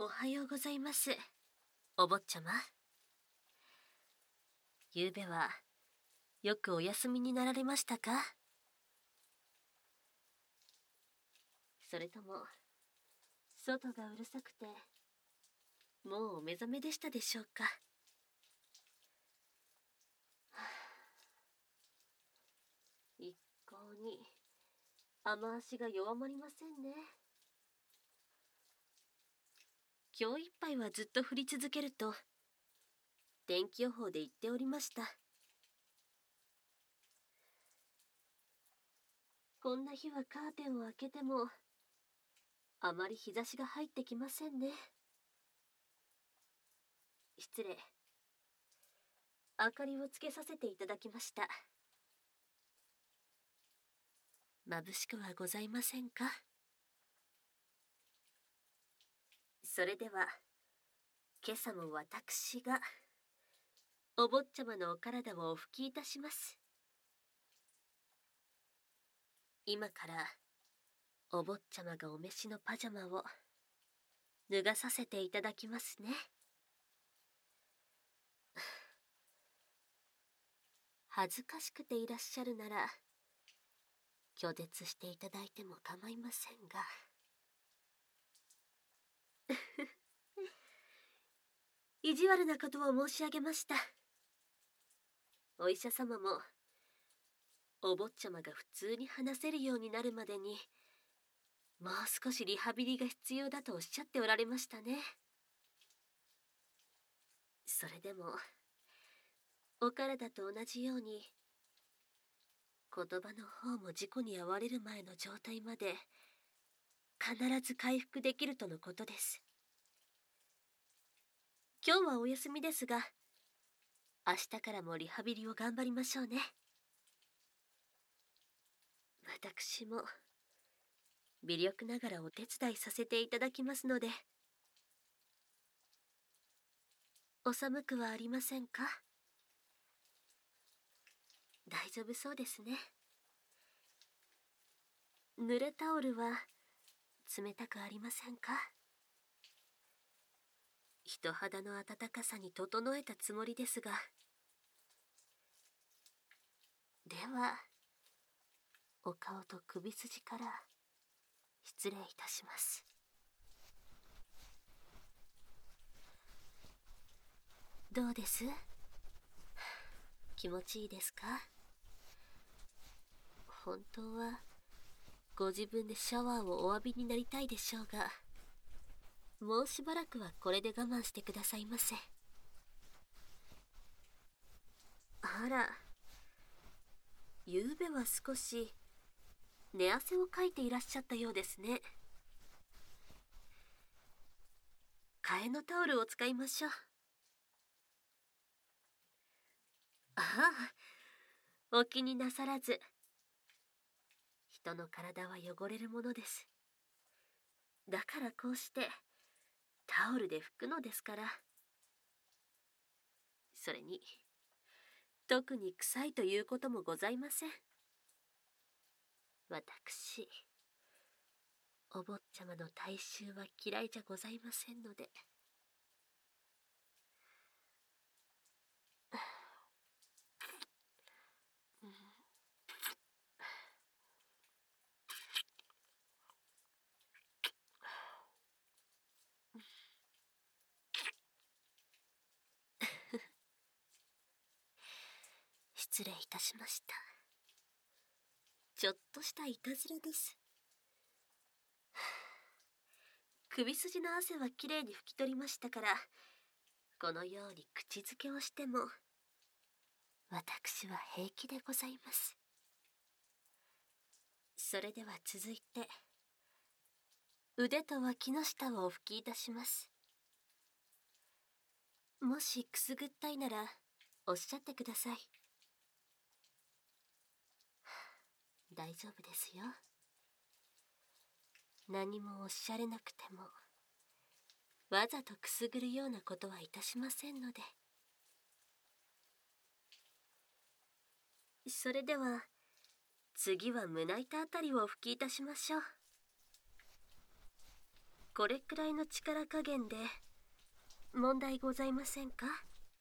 おはようございます、お坊ちゃま。ゆうべはよくお休みになられましたか？それとも外がうるさくてもうお目覚めでしたでしょうか？一向に雨足が弱まりませんね。今日いっぱいはずっと降り続けると天気予報で言っておりました。こんな日はカーテンを開けてもあまり日差しが入ってきませんね。失礼。明かりをつけさせていただきました。眩しくはございませんか？それでは今朝も私がお坊ちゃまのお体をお拭きいたします。今からお坊ちゃまがお召しのパジャマを脱がさせていただきますね。恥ずかしくていらっしゃるなら拒絶していただいても構いませんが。意地悪なことを申し上げました。お医者様もお坊ちゃまが普通に話せるようになるまでにもう少しリハビリが必要だとおっしゃっておられましたね。それでもお体と同じように言葉の方も事故に遭われる前の状態まで必ず回復できるとのことです。今日はお休みですが明日からもリハビリを頑張りましょうね。私も微力ながらお手伝いさせていただきますので。お寒くはありませんか？大丈夫そうですね。濡れタオルは冷たくありませんか？人肌の温かさに整えたつもりですが。ではお顔と首筋から失礼いたします。どうです？気持ちいいですか？本当はご自分でシャワーをお浴びになりたいでしょうが、もうしばらくはこれで我慢してくださいませ。あら、ゆうべは少し寝汗をかいていらっしゃったようですね。替えのタオルを使いましょう。ああ、お気になさらず。人の体は汚れるものです。だからこうしてタオルで拭くのですから。それに特に臭いということもございません。私お坊ちゃまの体臭は嫌いじゃございませんので。失礼いたしました。ちょっとしたいたずらです。首筋の汗はきれいに拭き取りましたから、このように口づけをしても私は平気でございます。それでは続いて腕と脇の下をお拭きいたします。もしくすぐったいならおっしゃってください。大丈夫ですよ。何もおっしゃれなくてもわざとくすぐるようなことはいたしませんので。それでは次は胸板あたりをお拭きいたしましょう。 これくらいの力加減で問題ございませんか？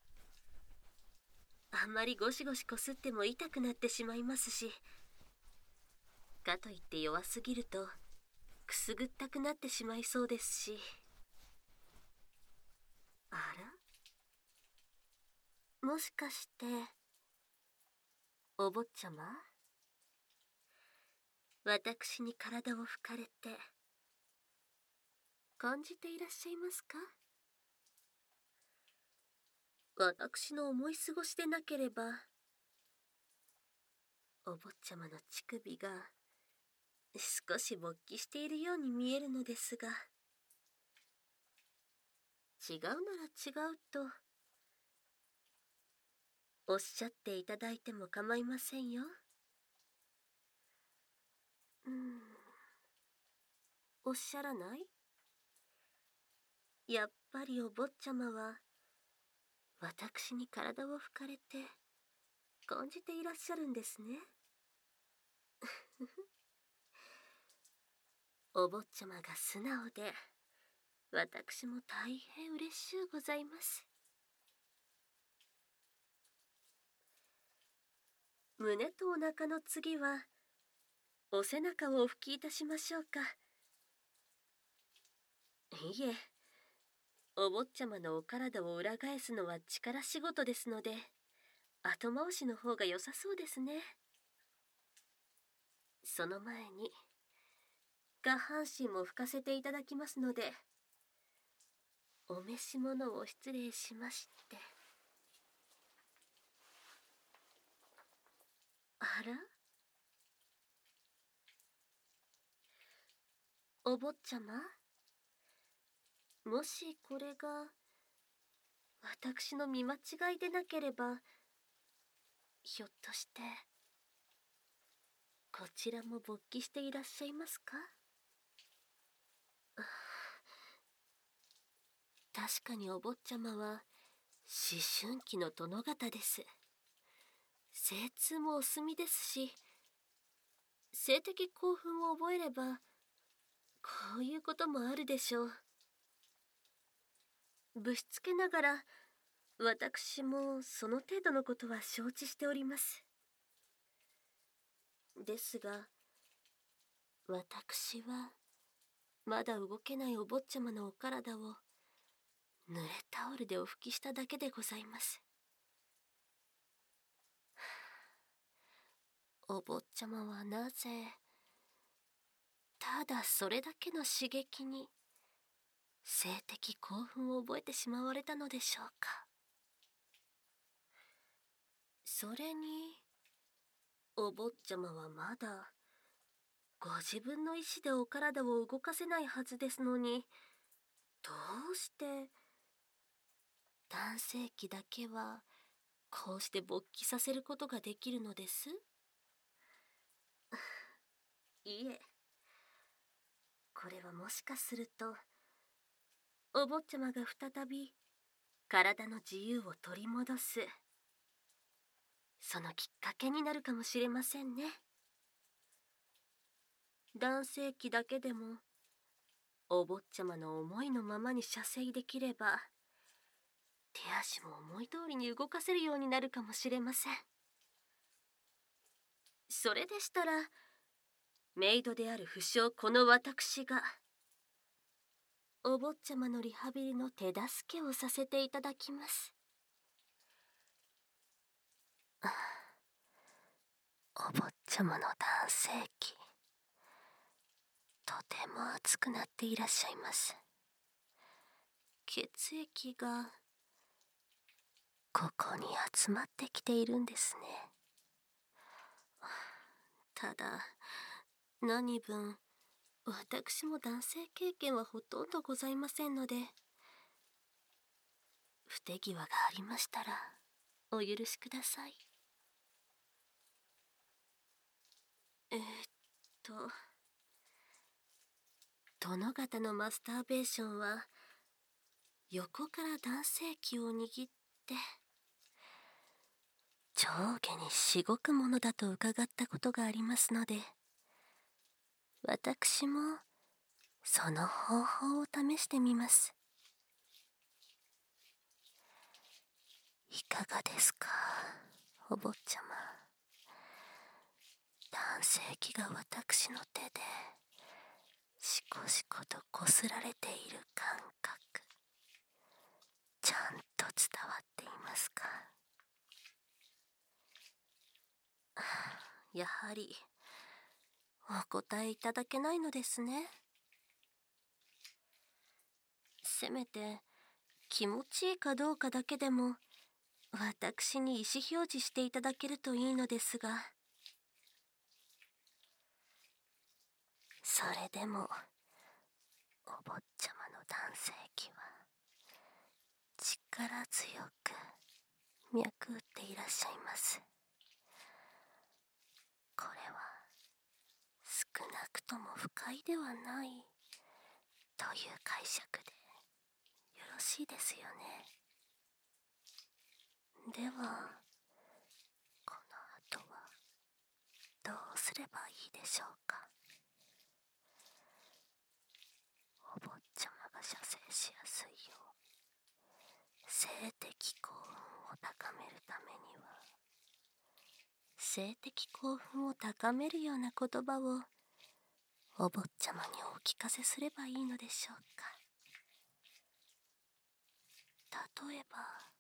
あんまりゴシゴシこすっても痛くなってしまいますし、かといって弱すぎるとくすぐったくなってしまいそうですし。あら、もしかしてお坊ちゃま、私に体を拭かれて感じていらっしゃいますか？私の思い過ごしでなければ、お坊ちゃまの乳首が少し勃起しているように見えるのですが、違うなら違うとおっしゃっていただいても構いませんよ。おっしゃらない？やっぱりお坊ちゃまは私に体を拭かれて感じていらっしゃるんですね。お坊ちゃまが素直で、私も大変嬉しゅうございます。胸とお腹の次はお背中をお拭きいたしましょうか。いえ、お坊ちゃまのお体を裏返すのは力仕事ですので、後回しの方が良さそうですね。その前に下半身も拭かせていただきますので、お召し物を失礼しまして。あら、お坊ちゃま、もしこれが私の見間違いでなければ、ひょっとしてこちらも勃起していらっしゃいますか？確かにお坊ちゃまは思春期の殿方です。精通もお済みですし、性的興奮を覚えればこういうこともあるでしょう。ぶしつけながら私もその程度のことは承知しております。ですが、私はまだ動けないお坊ちゃまのお体を濡れタオルでお拭きしただけでございます。お坊ちゃまはなぜただそれだけの刺激に性的興奮を覚えてしまわれたのでしょうか。それにお坊ちゃまはまだご自分の意志でお体を動かせないはずですのに、どうして男性器だけはこうして勃起させることができるのです？いえ、これはもしかするとお坊ちゃまが再び体の自由を取り戻す、そのきっかけになるかもしれませんね。男性器だけでもお坊ちゃまの思いのままに射精できれば、手足も思い通りに動かせるようになるかもしれません。それでしたら、メイドである不詳この私がお坊ちゃまのリハビリの手助けをさせていただきます。お坊ちゃまの男性器、とても熱くなっていらっしゃいます。血液がここに集まってきているんですね。ただ、何分私も男性経験はほとんどございませんので、不手際がありましたらお許しください。と殿方のマスターベーションは横から男性器を握って上下にしごくものだと伺ったことがありますので、私もその方法を試してみます。いかがですか、お坊ちゃま。男性器が私の手でしこしことこすられている感覚、ちゃんと伝わっていますか？やはりお答えいただけないのですね。せめて気持ちいいかどうかだけでも私に意思表示していただけるといいのですが。それでもお坊ちゃまの男性器は力強く脈打っていらっしゃいます。これは少なくとも不快ではないという解釈でよろしいですよね。ではこの後はどうすればいいでしょうか。お坊ちゃまが射精しやすいよう性的興奮を高めるためには、性的興奮を高めるような言葉をお坊ちゃまにお聞かせすればいいのでしょうか。例えば、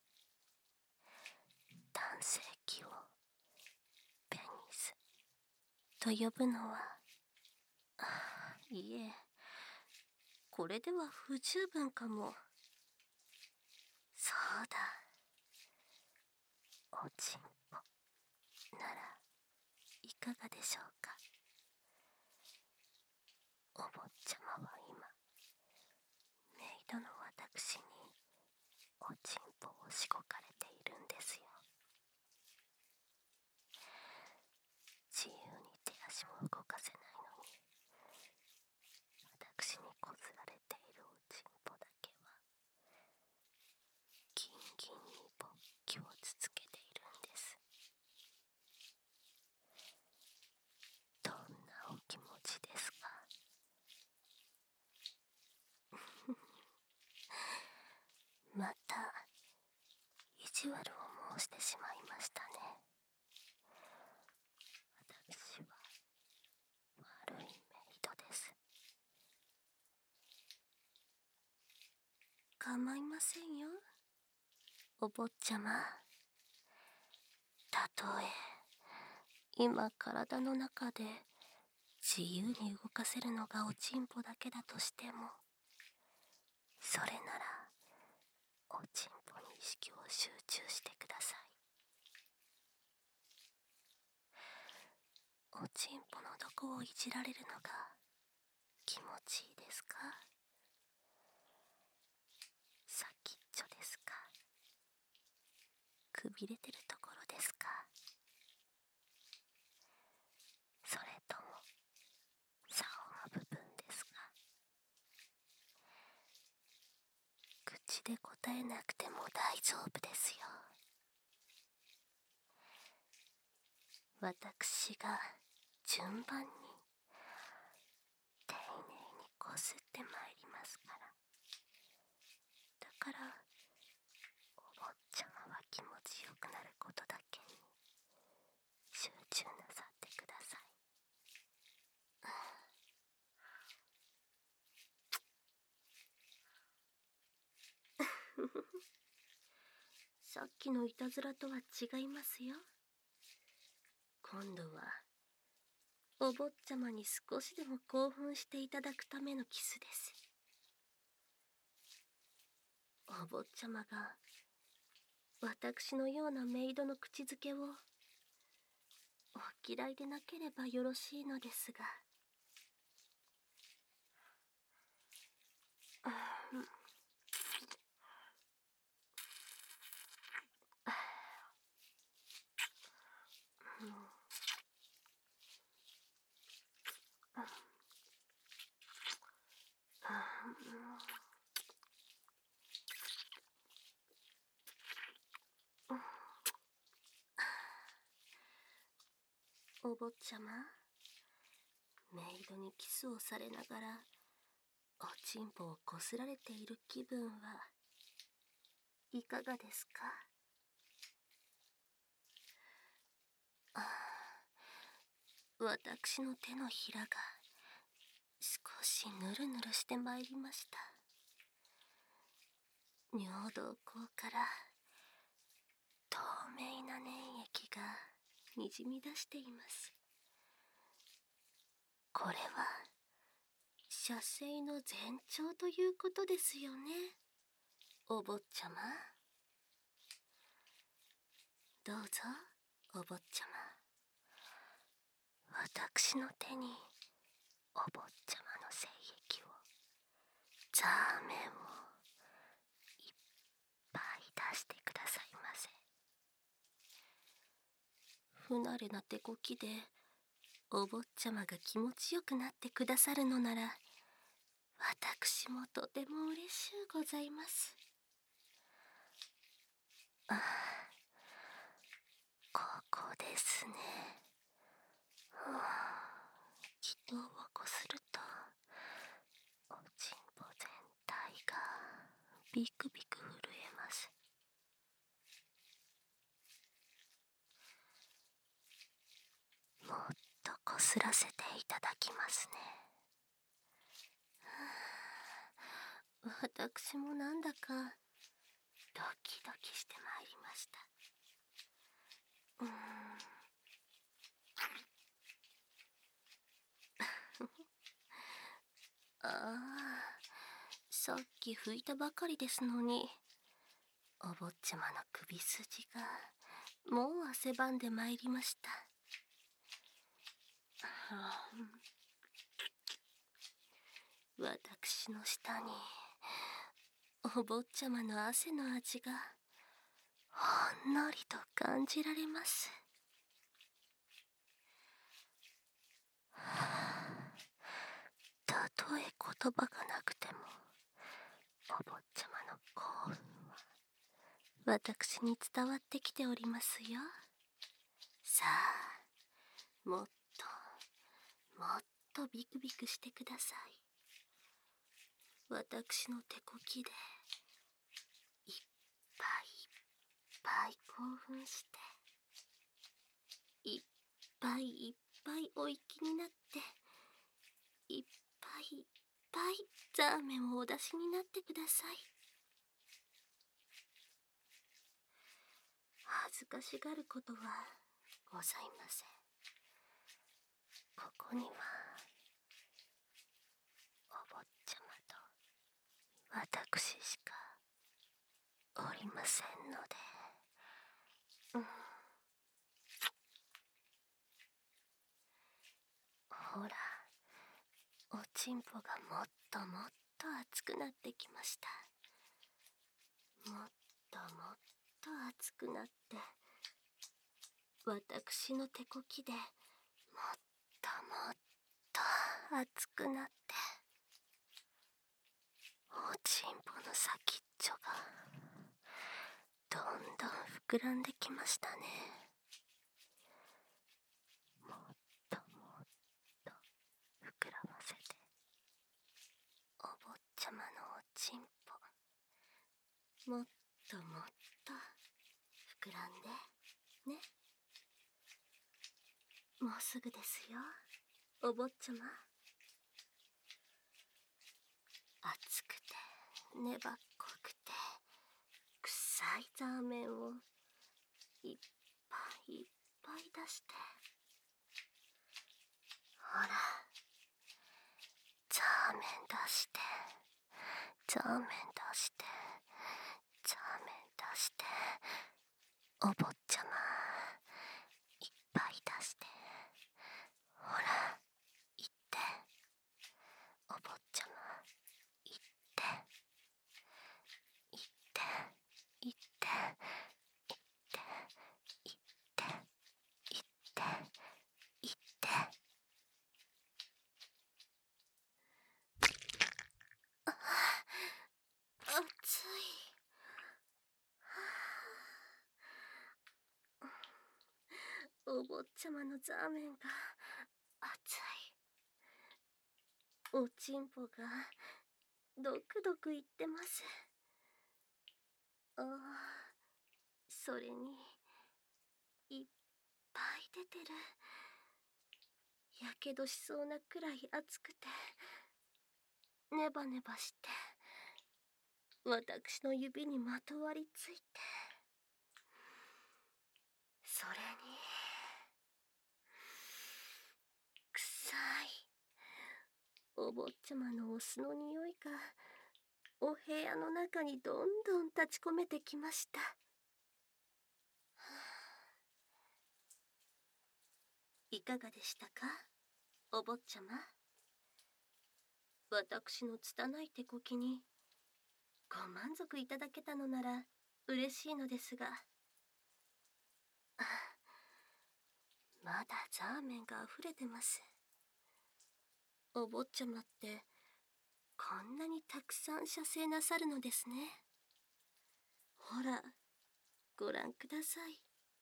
男性器をペニスと呼ぶのは、いえ、これでは不十分かも。そうだ、おちんぽならいかがでしょうか。お坊ちゃまは今、メイドの私におちんぽをしごかれているんですよ。自由に手足も動かせないのに、私にこすられているおちんぽだけはギンギンに勃起を続けているんです。どんなお気持ちですか？また意地悪を申してしまいましたね。私は悪いメイドです。構いませんよ、お坊ちゃま。たとえ今体の中で自由に動かせるのがおちんぽだけだとしても、それならおちんぽに意識を集中してください。おちんぽのどこをいじられるのが気持ちいいですか？先っちょですか？くびれてるところですか？それとも竿の部分ですか？口で答えなくても大丈夫ですよ。私が順番に丁寧にこすってまいりますから。だからお坊ちゃまは気持ちよくなることだけに集中なさってください。さっきのいたずらとは違いますよ。今度はお坊ちゃまに少しでも興奮していただくためのキスです。お坊ちゃまが私のようなメイドの口づけをお嫌いでなければよろしいのですが。お坊ちゃま、メイドにキスをされながらおちんぽをこすられている気分はいかがですか？ああ、私の手のひらが少しぬるぬるしてまいりました。尿道口から透明な粘液がにじみ出しています。これは射精の前兆ということですよね、お坊ちゃま。どうぞ、お坊ちゃま。私の手にお坊ちゃまの精液を、ザーメンをいっぱい出してくださいませ。不慣れな手こきでお坊ちゃまが気持ちよくなってくださるのなら、私もとても嬉しゅうございます。ああ、ここですね。気筒をこするとおちんぽ全体がビクビク震えます。もっとこすらせていただきますね。私もなんだかドキドキしてまいりました。ああ、さっき拭いたばかりですのに、お坊ちゃまの首筋がもう汗ばんでまいりました。私の舌にお坊ちゃまの汗の味がほんのりと感じられます。たとえ言葉がなくても、お坊ちゃまの興奮は私に伝わってきておりますよ。さあ、もっとビクビクしてください。私の手こきでいっぱいいっぱい興奮して、いっぱいいっぱいお息になって、いっぱいいっぱいザーメンをお出しになってください。恥ずかしがることはございません。ここにはお坊ちゃまと私しかおりませんので。ほら、おちんぽがもっともっと熱くなってきました。もっともっと熱くなって、私の手こきでもっともっと熱くなって、おちんぽの先っちょがどんどん膨らんできましたね。もっともっと膨らませて、お坊ちゃまのおちんぽ、もっともっと膨らんでね。もうすぐですよ、お坊ちゃま。熱くて粘っこくて臭いザーメンをいっぱいいっぱい出して、ほら、ザーメン出して、ザーメン出して、ザーメン出して、お坊ちゃまいっぱい出して、ほら、行って、お坊ちゃま行って、行って、行って、行って、行って、行って、行って。熱い。お坊ちゃまのザーメンが熱い。おちんぽがドクドク言ってます。ああ、それに、いっぱい出てる。やけどしそうなくらい熱くて、ネバネバして、私の指にまとわりついて、それに、臭い。お坊ちゃまのお酢の匂いが、お部屋の中にどんどん立ち込めてきました。いかがでしたか、お坊ちゃま。私の拙い手こきにご満足いただけたのなら嬉しいのですが、まだザーメンがあふれてます。お坊ちゃまってこんなにたくさん射精なさるのですね。ほら、ご覧ください。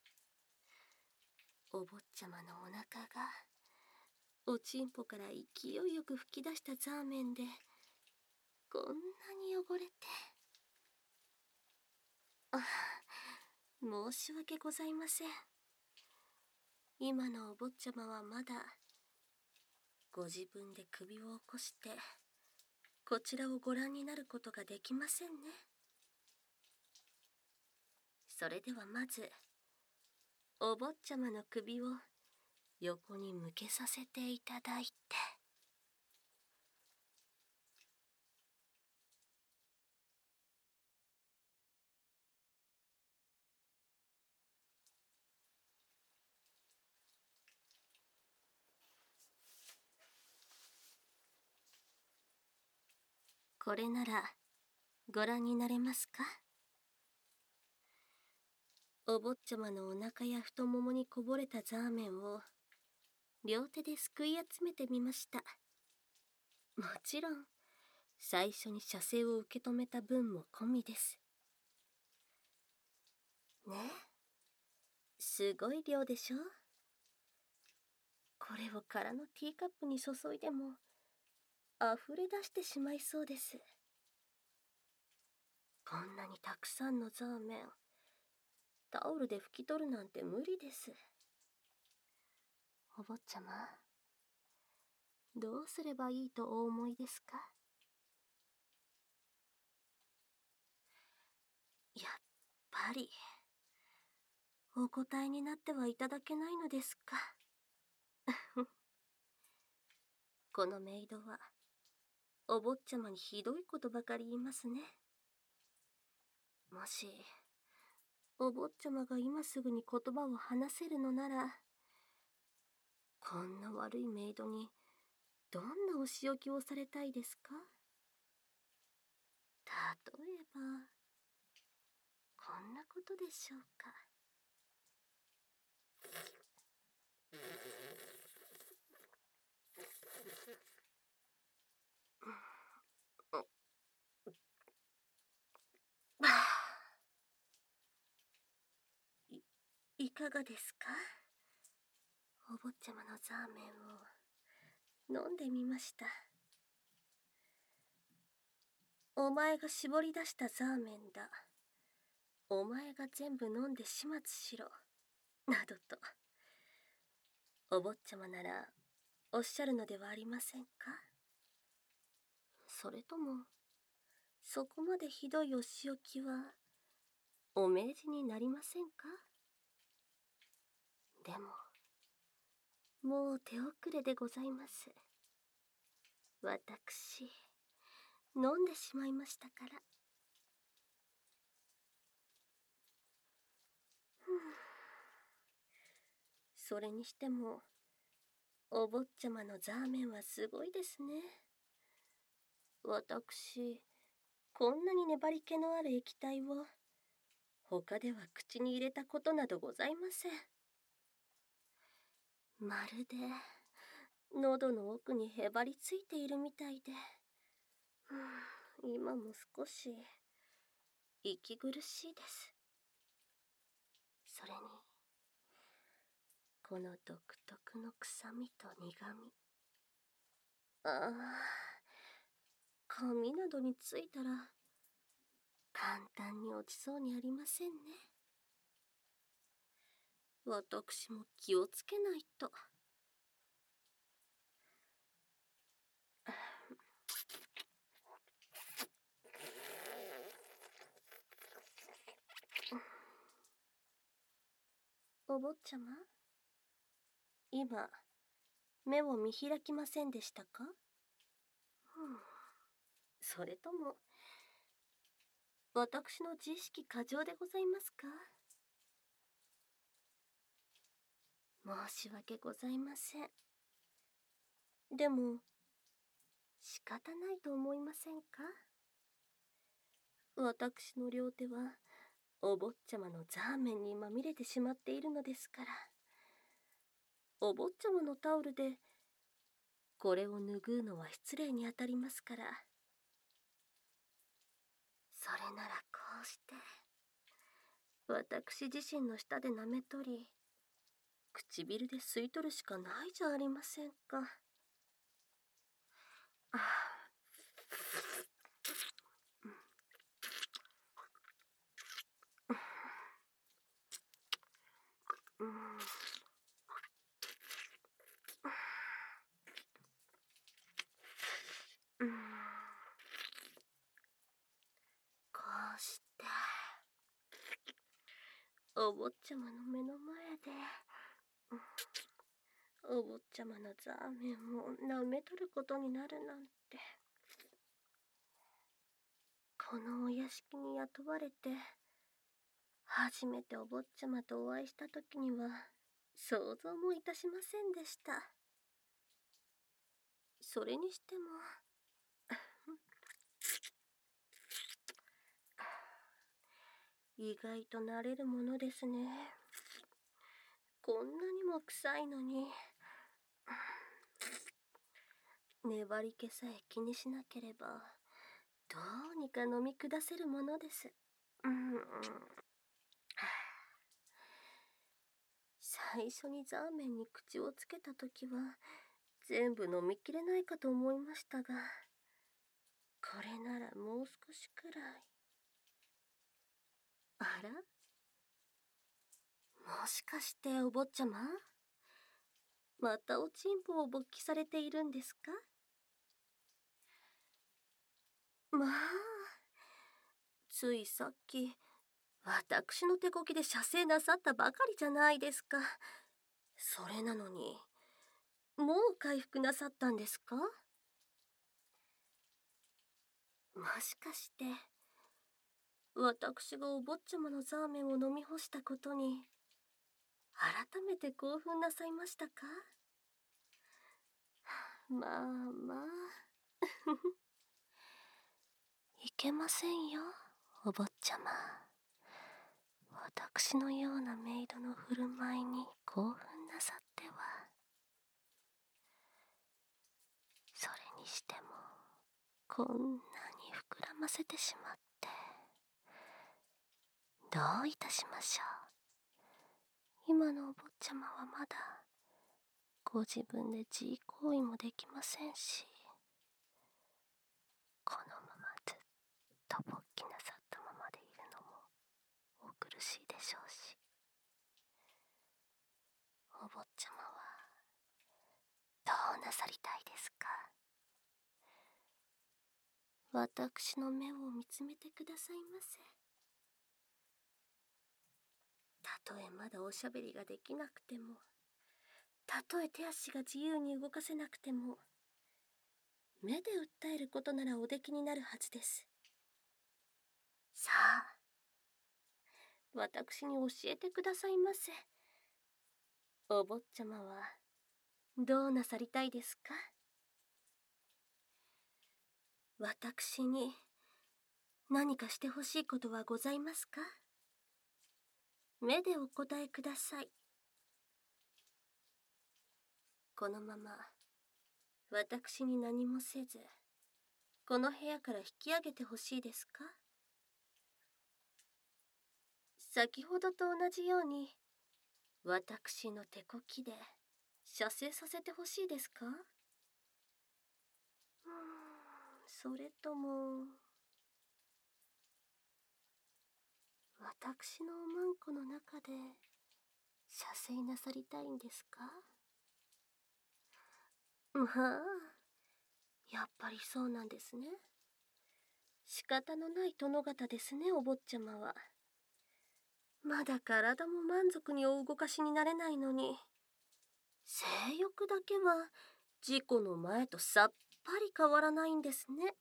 お坊ちゃまのお腹がおちんぽから勢いよく吹き出したザーメンでこんなに汚れて。申し訳ございません。今のお坊ちゃまはまだご自分で首を起こしてこちらをご覧になることができませんね。それではまずお坊ちゃまの首を横に向けさせていただいて。これならご覧になれますか。お坊ちゃまのお腹や太ももにこぼれたザーメンを両手ですくい集めてみました。もちろん最初に射精を受け止めた分も込みです。ねえ、すごい量でしょ。これを空のティーカップに注いでも溢れ出してしまいそうです。こんなにたくさんのザーメンタオルで拭き取るなんて無理です。お坊ちゃま、どうすればいいとお思いですか。やっぱりお答えになってはいただけないのですか。このメイドはお坊ちゃまにひどいことばかり言いますね。もしお坊ちゃまが今すぐに言葉を話せるのなら、こんな悪いメイドにどんなお仕置きをされたいですか。例えばこんなことでしょうか。いかがですか。お坊ちゃまのザーメンを飲んでみました。お前が絞り出したザーメンだ。お前が全部飲んで始末しろ。などと。お坊ちゃまならおっしゃるのではありませんか。それとも、そこまでひどいお仕置きはお命じになりませんか。でも、もう手遅れでございます。私、飲んでしまいましたから。それにしても、お坊ちゃまのザーメンはすごいですね。私、こんなに粘り気のある液体を他では口に入れたことなどございません。まるで喉の奥にへばりついているみたいで、今も少し息苦しいです。それにこの独特の臭みと苦み、ああ、 髪などについたら簡単に落ちそうにありませんね。私も気をつけないと。お坊ちゃま、今目を見開きませんでしたか？それとも私の自意識過剰でございますか？申し訳ございません。でも仕方ないと思いませんか？私の両手はお坊ちゃまのザーメンにまみれてしまっているのですから、お坊ちゃまのタオルでこれを拭うのは失礼にあたりますから。それならこうして私自身の舌で舐め取り、唇で吸い取るしかないじゃありませんか。あうんうん、こうしてお坊ちゃまの目の前で、お坊ちゃまのザーメンを舐め取ることになるなんて。このお屋敷に雇われて初めてお坊ちゃまとお会いした時には想像もいたしませんでした。それにしても意外と慣れるものですね。こんなにも臭いのに粘り気さえ気にしなければどうにか飲み下せるものです。最初にザーメンに口をつけた時は全部飲みきれないかと思いましたが、これならもう少しくらい。あら、もしかしてお坊ちゃま、またおちんぽを勃起されているんですか？まあ、ついさっき私の手こきで射精なさったばかりじゃないですか。それなのにもう回復なさったんですか？もしかして私がお坊ちゃまのザーメンを飲み干したことに改めて興奮なさいましたか？まあまあいけませんよ、お坊ちゃま。私のようなメイドの振る舞いに興奮なさっては。それにしてもこんなに膨らませてしまって、どういたしましょう。今のお坊ちゃまはまだご自分で自慰行為もできませんし、このままずっと勃起なさったままでいるのもお苦しいでしょうし、お坊ちゃまはどうなさりたいですか？私の目を見つめてくださいませ。たとえまだおしゃべりができなくても、たとえ手足が自由に動かせなくても、目で訴えることならおできになるはずです。さあ、私に教えてくださいませ。お坊ちゃまはどうなさりたいですか？私に何かしてほしいことはございますか？目でお答えください。このまま私に何もせず、この部屋から引き上げてほしいですか？先ほどと同じように私の手こきで射精させてほしいですか？ それとも、私のおまんこの中で射精なさりたいんですか？まあ、やっぱりそうなんですね。仕方のない殿方ですね、お坊ちゃまは。まだ体も満足にお動かしになれないのに、性欲だけは事故の前とさっぱり変わらないんですね。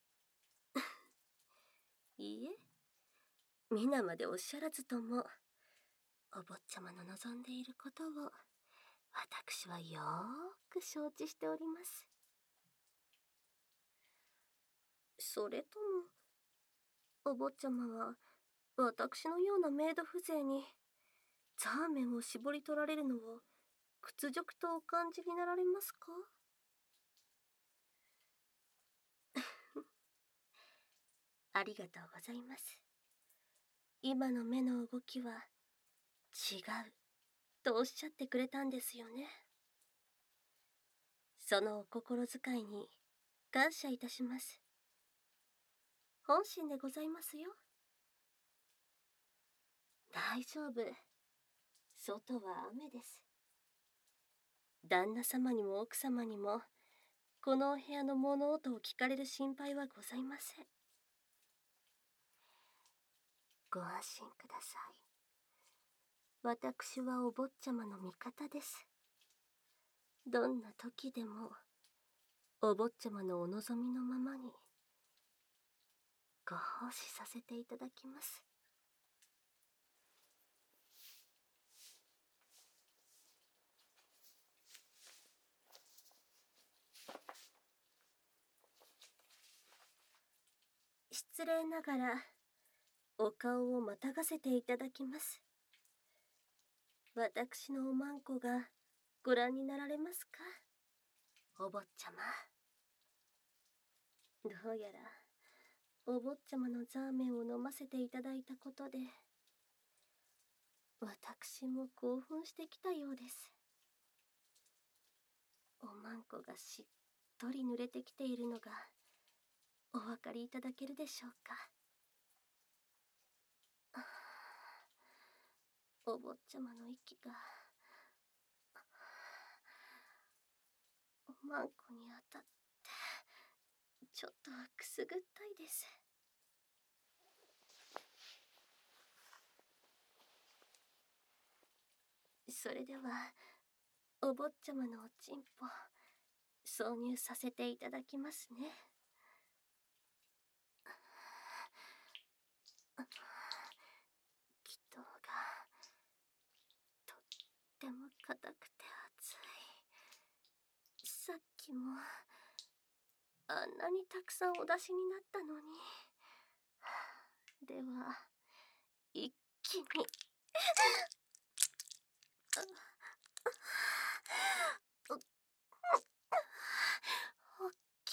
いいえ、皆までおっしゃらずとも、お坊ちゃまの望んでいることを私はよーく承知しております。それとも、お坊ちゃまは私のようなメイド風情にザーメンを絞り取られるのを屈辱とお感じになられますか？ありがとうございます。今の目の動きは違うとおっしゃってくれたんですよね。そのお心遣いに感謝いたします。本心でございますよ。大丈夫。外は雨です。旦那様にも奥様にもこのお部屋の物音を聞かれる心配はございません。ご安心ください。私はお坊ちゃまの味方です。どんな時でもお坊ちゃまのお望みのままにご奉仕させていただきます。失礼ながらお顔をまたがせていただきます。私のおまんこがご覧になられますか、お坊ちゃま。どうやらお坊ちゃまのザーメンを飲ませていただいたことで私も興奮してきたようです。おまんこがしっとり濡れてきているのがお分かりいただけるでしょうか。お坊ちゃまの息がおまんこに当たってちょっとくすぐったいです。それではお坊ちゃまのおちんぽ挿入させていただきますね。気筒がとっても硬くて熱い。さっきもあんなにたくさんお出しになったのに。では一気におっきい。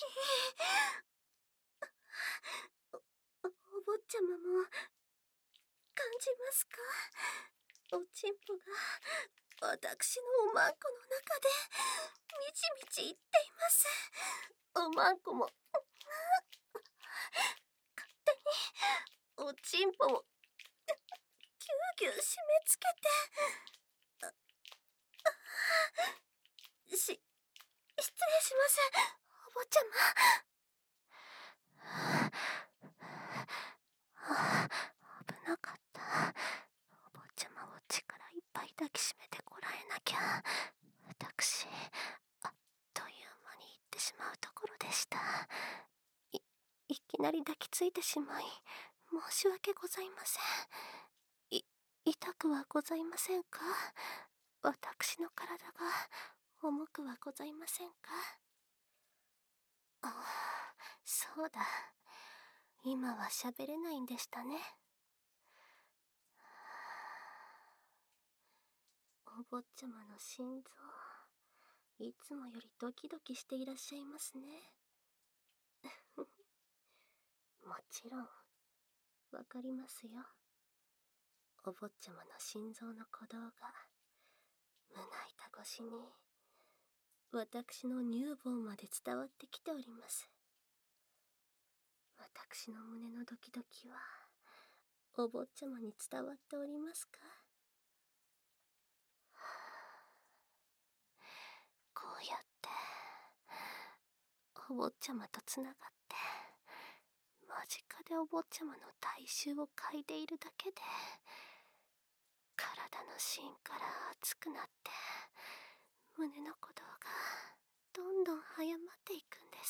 お坊ちゃまも感じますか？おちんぽが私のおまんこの中でみちみちいっています。おまんこも勝手におちんぽもぎゅうぎゅう締め付けて、失礼します、お坊ちゃま。危なかった。お坊ちゃまを力いっぱい抱きしめてこらえなきゃ。私、あっという間に行ってしまうところでした。いきなり抱きついてしまい、申し訳ございません。痛くはございませんか？私の体が重くはございませんか？ああ、そうだ。今は喋れないんでしたね。お坊ちゃまの心臓、いつもよりドキドキしていらっしゃいますね。もちろん、わかりますよ。お坊ちゃまの心臓の鼓動が胸板越しに私の乳房まで伝わってきております。 私の胸のドキドキはお坊ちゃまに伝わっておりますか？こうやってお坊ちゃまとつながって間近でお坊ちゃまの体臭を嗅いでいるだけで体の芯から熱くなって胸の鼓動がどんどん早まっていくんです。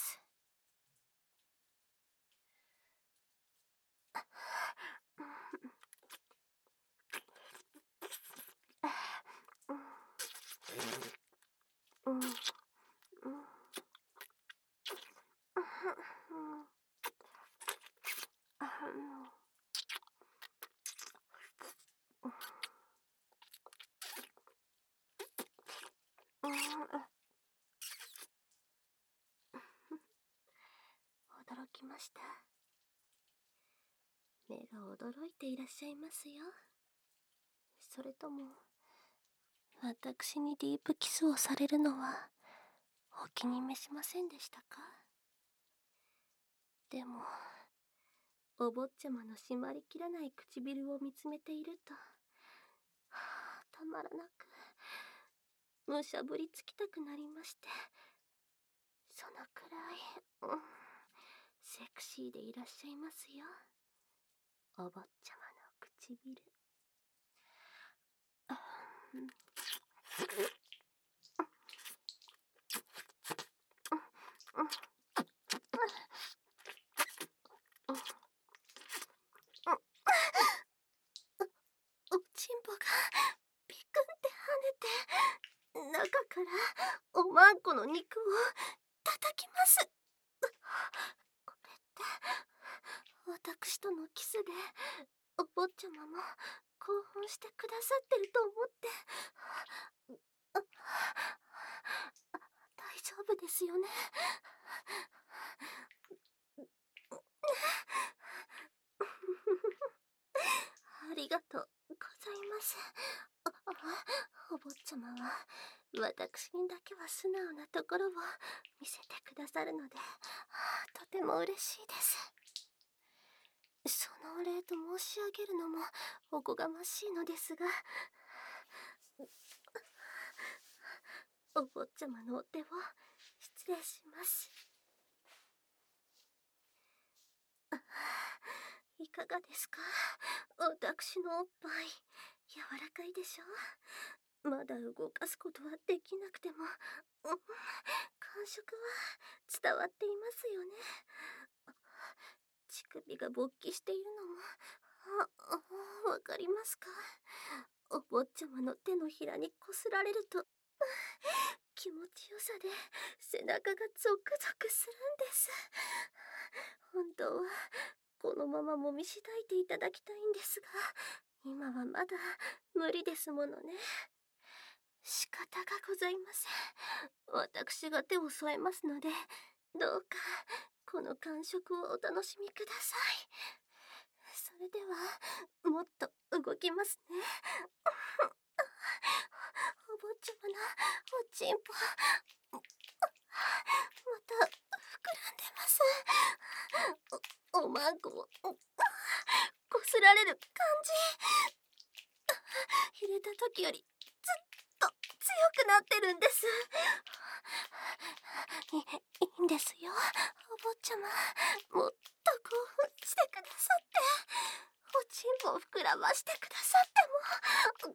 驚きました。目が驚いていらっしゃいますよ。それとも私にディープキスをされるのはお気に召しませんでしたか？でもお坊ちゃまの締まりきらない唇を見つめていると、たまらなくむしゃぶりつきたくなりまして、そのくらい、セクシーでいらっしゃいますよ、お坊ちゃまの唇。おちんぽがピクンって跳ねて、中からおまんこの肉を叩きます。これって私とのキスでお坊ちゃまも興奮してくださってると思って、大丈夫ですよね？ありがとうございます。お坊ちゃまは私にだけは素直なところを見せてくださるので、とても嬉しいです。そのお礼と申し上げるのもおこがましいのですが、お坊ちゃまのお手を失礼します。いかがですか？私のおっぱい柔らかいでしょ？まだ動かすことはできなくても、感触は伝わっていますよね。乳首が勃起しているのもわかりますか？お坊ちゃまの手のひらにこすられると気持ちよさで背中がゾクゾクするんです。本当はこのままもみしだいていただきたいんですが、今はまだ無理ですものね。仕方がございません。私が手を添えますので、どうかこの感触をお楽しみください。それではもっと動きますね。お坊ちゃまのおちんぽまた膨らんでます。おまんこをこすられる感じ、入れた時よりずっと強くなってるんです。いいんですよ、お坊ちゃま。もっと興奮してくださって、おちんぽを膨らましてくださっても、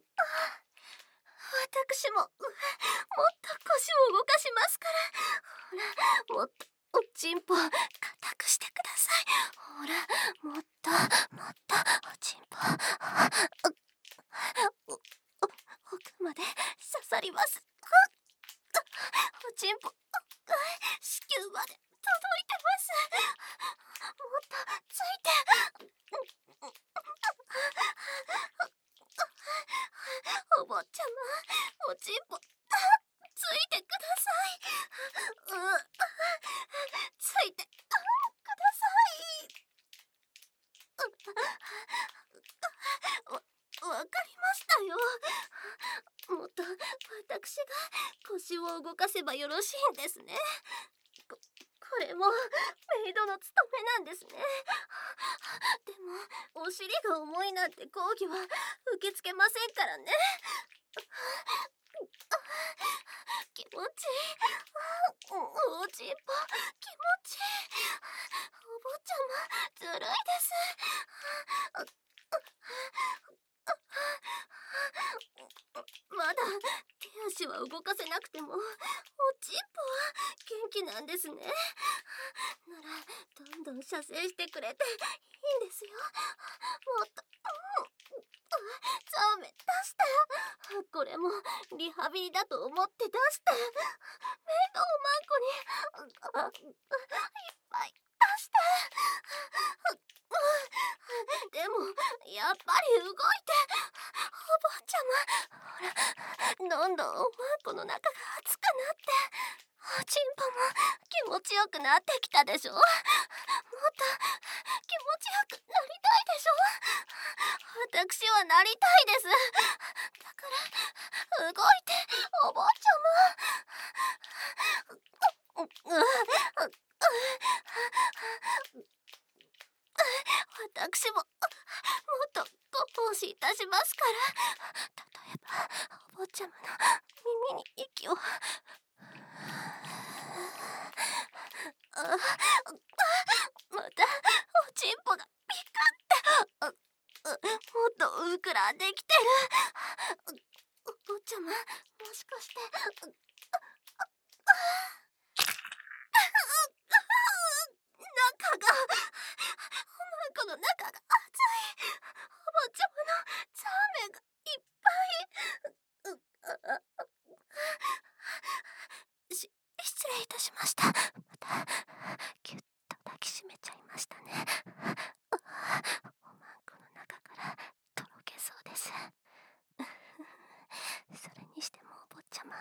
私ももっと腰を動かしますから。ほら、もっとおちんぽ固くしてください。ほら、もっともっとおちんぽ奥まで刺さります。おちんぽ子宮まで届いてます。もっとついて。お坊ちゃま、おちんぽついてください。ついてください。わかりましたよ。もっと私が腰を動かせばよろしいんですね。これれもメイドの務めなんですね。でもお尻が重いなんて抗議は受け付けませんからね。気持ちいい。おちんぽ気持ちいい。お坊ちゃまずるいです。まだ手足は動かせなくてもおちんぽは元気なんですね。ならどんどん射精してくれていいんですよ。もっとそうめ出して。これもリハビリだと思って出して。メイドおまんこにいっぱい出して。でもやっぱり動いて。お坊ちゃま、ほら、どんどんおまんこの中が熱くなっておちんぽも気持ちよくなってきたでしょ。もっと気持ちよくなりたいでしょ。私はなりたいです。だから動いてお坊ちゃま。私ももっとご奉仕いたしますから。例えばお坊ちゃまの耳に息をまたおちんぽがピカってもっと膨らんできてる。お坊ちゃま、もしかして中がおまんこの中が熱い。お坊ちゃまのザーメンがいっぱい。失礼いたしました。またギュッと抱きしめちゃいましたね。おまんこの中からとろけそうです。それにしてもお坊ちゃま、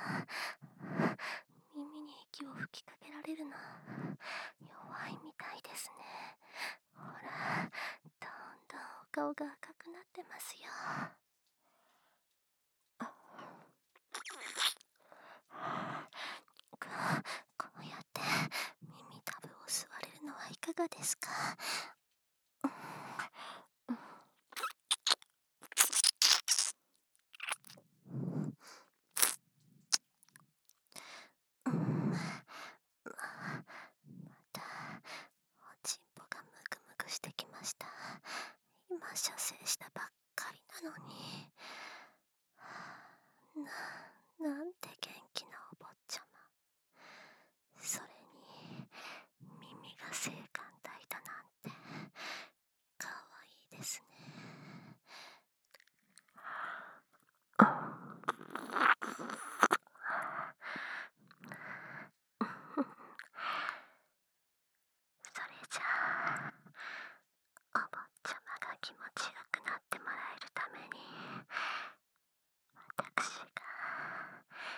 耳に息を吹きかけられるの弱いみたいですね。ほら、どんどんお顔が赤くなってますよ。こうやって耳たぶを吸われるのはいかがですか？またおちんぽがムクムクしてきました。今射精したばっかりなのに。なんて元気なお坊ちゃま。それに耳が性感帯だなんてかわいいですね。それじゃあお坊ちゃまが気持ちよくなってもらえるために私が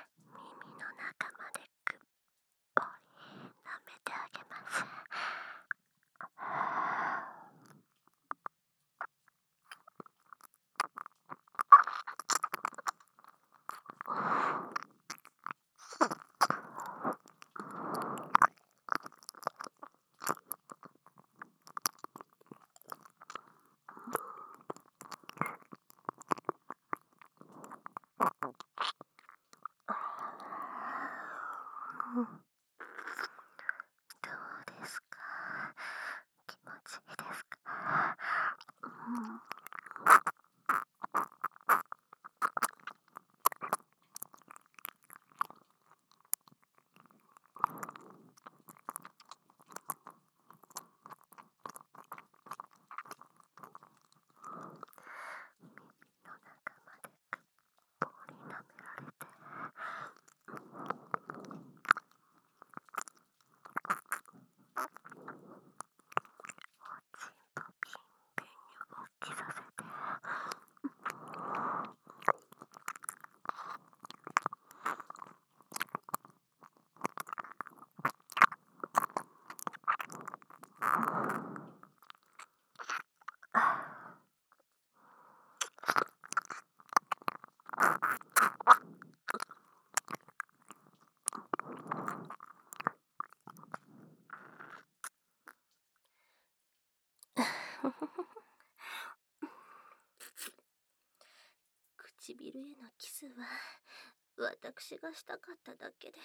唇へのキスは私がしたかっただけです。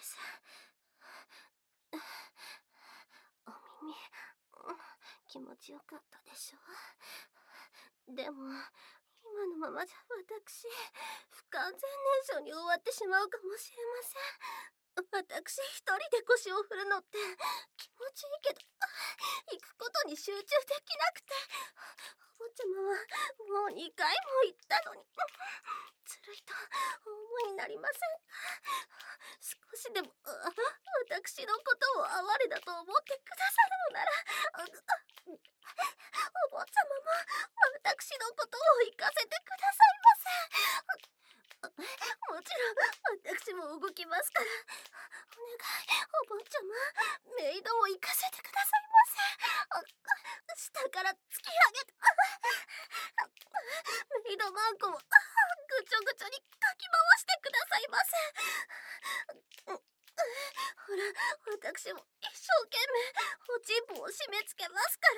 お耳、気持ちよかったでしょう。でも今のままじゃ私不完全燃焼に終わってしまうかもしれません。私一人で腰を振るのって気持ちいいけど、行くことに集中できなくて、お坊ちゃまはもう2回も行ったのに、ずるいとお思いになりませんか？少しでも私のことを哀れだと思ってくださるのなら、お坊ちゃまも私のことを行かせてくださいませ。もちろん私も動きますから、お願い、お坊ちゃま、メイドを行かせてくださいませ。下から突き上げて、メイドマンコもぐちょぐちょにかき回してくださいませ。ほら、私も一生懸命おちんぽを締め付けますから。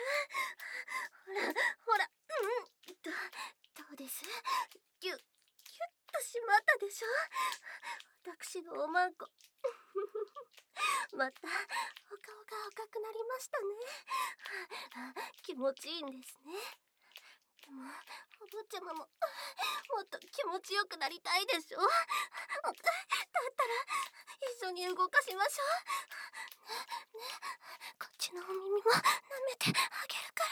ほら、どうです？ギュッとしまったでしょ？私のおまんこまたお顔が赤くなりましたね。気持ちいいんですね。でもお坊ちゃまももっと気持ちよくなりたいでしょ？だったら一緒に動かしましょう。ね、こっちのお耳も舐めてあげるから。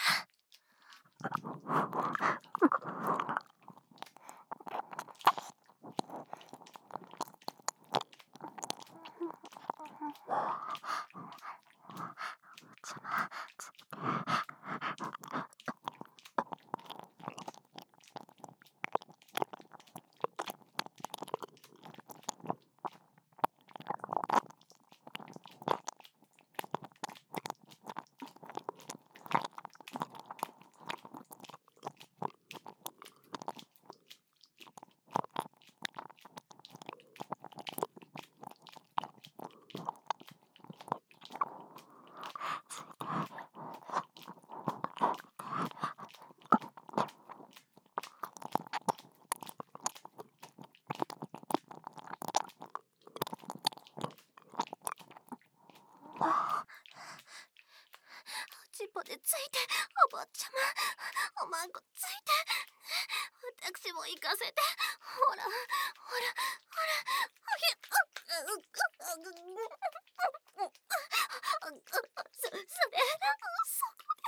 ちっぽでついて、お坊ちゃま、おまんこついて、私も行かせて、ほら、そこです。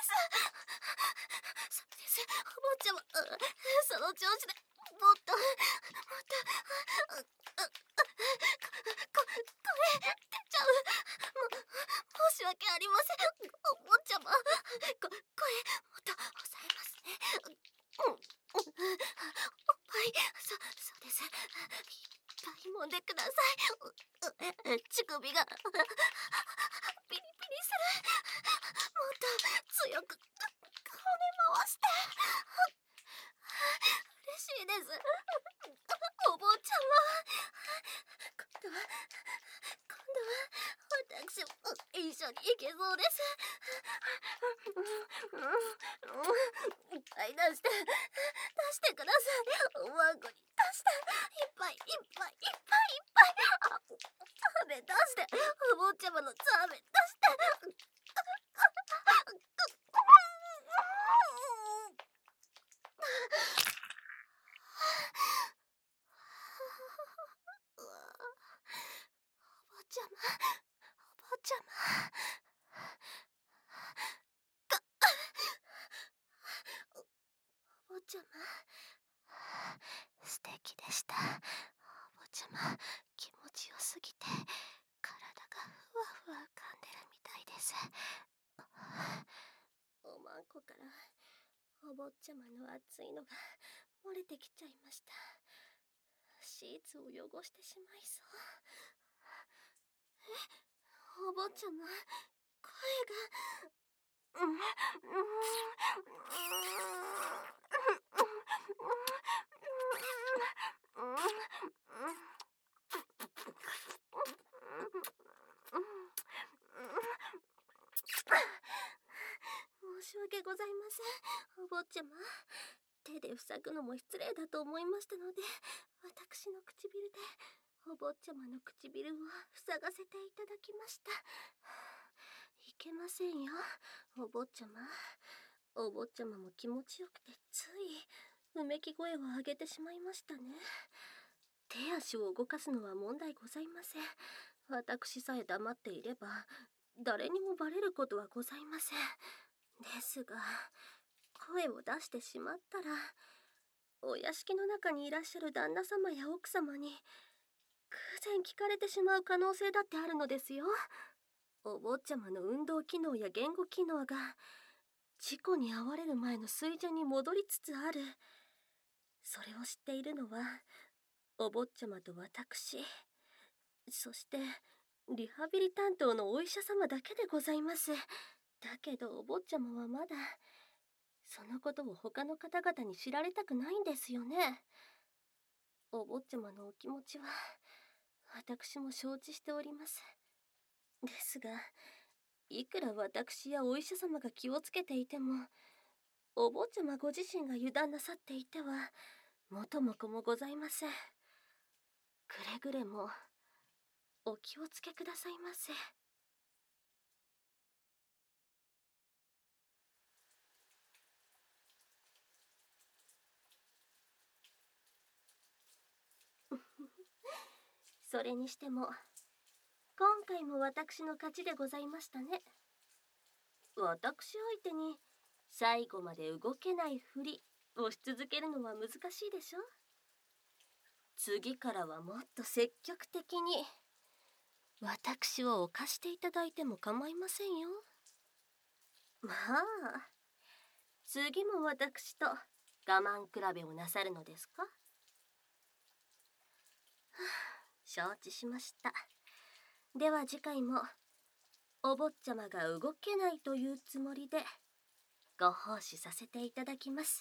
お坊ちゃま、その調子でもっと声出ちゃう。申し訳ありません、お坊ちゃま。声もっと抑えますね。おっぱい、そうです。いっぱい揉んでください。乳首がピリピリする。もっと強くこね回して。嬉しいです、お坊ちゃま。私も一緒に行けそうです。いっぱい出してください。おまんこに出して、いっぱい食べ出して、お坊ちゃまの食べ出して。お坊ちゃま、お坊ちゃま、素敵でした。お坊ちゃま、気持ちよすぎて体がふわふわ浮かんでるみたいです。おまんこからお坊ちゃまの熱いのが漏れてきちゃいました。シーツを汚してしまいそう。お坊ちゃま、声が。申し訳訳ございません、お坊ちゃま。手で塞ぐのも失礼だと思いましたので、私の唇でお坊ちゃまの唇を塞がせていただきました。いけませんよ、お坊ちゃま。お坊ちゃまも気持ちよくてついうめき声を上げてしまいましたね。手足を動かすのは問題ございません。私さえ黙っていれば誰にもバレることはございません。ですが、声を出してしまったら、お屋敷の中にいらっしゃる旦那様や奥様に偶然聞かれてしまう可能性だってあるのですよ。お坊ちゃまの運動機能や言語機能が事故に遭われる前の水準に戻りつつある。それを知っているのはお坊ちゃまと私、そしてリハビリ担当のお医者様だけでございます。だけどお坊ちゃまはまだそのことを他の方々に知られたくないんですよね。お坊ちゃまのお気持ちは私も承知しております。ですが、いくら私やお医者様が気をつけていても、お坊ちゃまご自身が油断なさっていては元も子もございません。くれぐれもお気をつけくださいませ。それにしても今回も私の勝ちでございましたね。私相手に最後まで動けないふりをし続けるのは難しいでしょ。次からはもっと積極的に私を犯していただいても構いませんよ。まあ、次も私と我慢比べをなさるのですか？はあ、承知しました。では次回もお坊ちゃまが動けないというつもりでご奉仕させていただきます。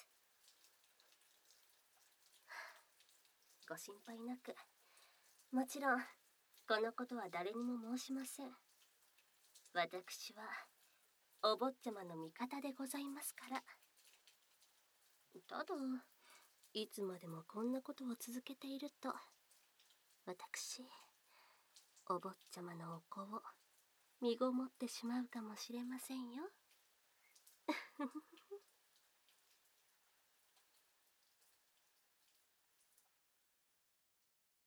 ご心配なく。もちろんこのことは誰にも申しません。私はお坊ちゃまの味方でございますから。ただ、いつまでもこんなことを続けていると、私、お坊ちゃまのお子を身ごもってしまうかもしれませんよ。